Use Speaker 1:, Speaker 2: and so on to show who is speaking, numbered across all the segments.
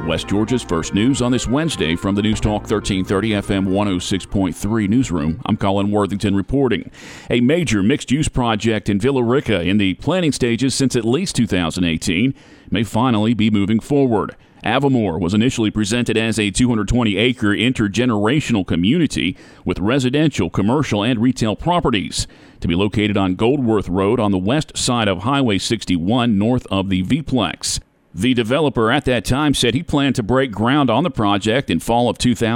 Speaker 1: West Georgia's first news on this Wednesday from the News Talk 1330 FM 106.3 newsroom. I'm Colin Worthington reporting. A major mixed-use project in Villa Rica in the planning stages since at least 2018 may finally be moving forward. Avamore was initially presented as a 220-acre intergenerational community with residential, commercial, and retail properties to be located on Goldworth Road on the west side of Highway 61 north of the V-Plex. The developer at that time said he planned to break ground on the project in fall of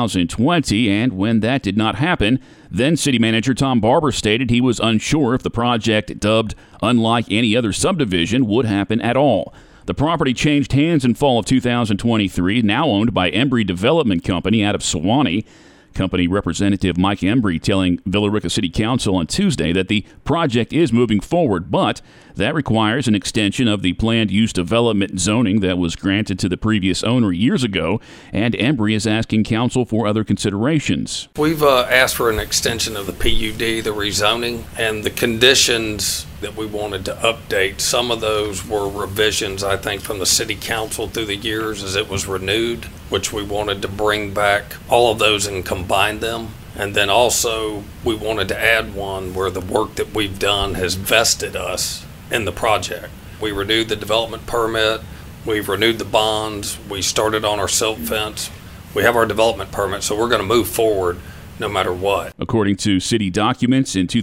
Speaker 1: 2020, and when that did not happen, then City Manager Tom Barber stated he was unsure if the project, dubbed unlike any other subdivision, would happen at all. The property changed hands in fall of 2023, now owned by Embry Development Company out of Sewanee. Company representative Mike Embry telling Villa Rica City Council on Tuesday that the project is moving forward, but that requires an extension of the planned use development zoning that was granted to the previous owner years ago, and Embry is asking council for other considerations.
Speaker 2: We've asked for an extension of the PUD, the rezoning, and the conditions that we wanted to update. Some of those were revisions, I think, from the city council through the years as it was renewed, which we wanted to bring back all of those and combine them. And then also we wanted to add one where the work that we've done has vested us in the project. We renewed the development permit, we've renewed the bonds, we started on our silt fence, we have our development permit, so we're going to move forward no matter what.
Speaker 1: According to city documents, in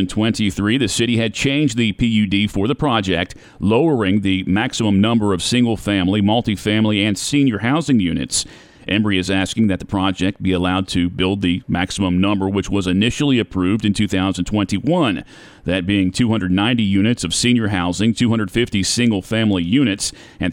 Speaker 1: 2023, the city had changed the PUD for the project, lowering the maximum number of single-family, multifamily, and senior housing units. Embry is asking that the project be allowed to build the maximum number which was initially approved in 2021, that being 290 units of senior housing, 250 single-family units, and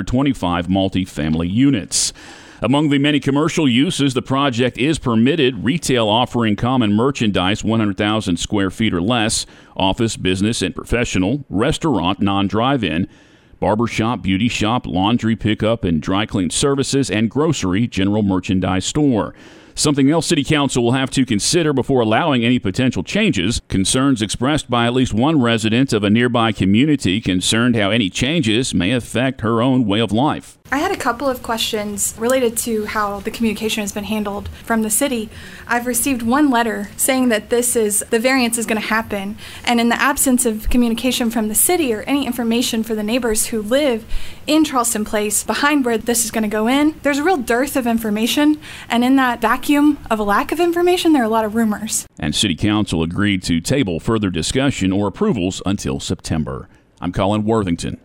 Speaker 1: 325 multifamily units. Among the many commercial uses, the project is permitted retail offering common merchandise 100,000 square feet or less, office, business, and professional, restaurant, non-drive-in, barbershop, beauty shop, laundry pickup and dry clean services, and grocery general merchandise store. Something else City Council will have to consider before allowing any potential changes. Concerns expressed by at least one resident of a nearby community concerned how any changes may affect her own way of life.
Speaker 3: I had a couple of questions related to how the communication has been handled from the city. I've received one letter saying that the variance is going to happen, and in the absence of communication from the city or any information for the neighbors who live in Charleston Place behind where this is going to go in, there's a real dearth of information, and in that vacuum of a lack of information, there are a lot of rumors.
Speaker 1: And City Council agreed to table further discussion or approvals until September. I'm Colin Worthington.